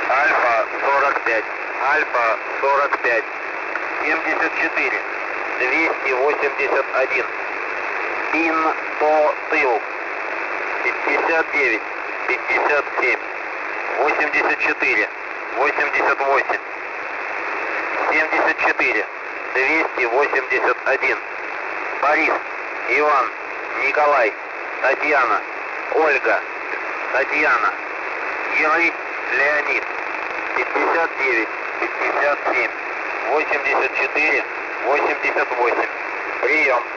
Альфа 45. Альфа 45. 74. 281. Ин по тыл. 59. 57. 84. 88. 74. 281. Борис, Иван, Николай, Татьяна, Ольга, Татьяна, Юрий, Леонид, 59, 57, 84, 88. Прием.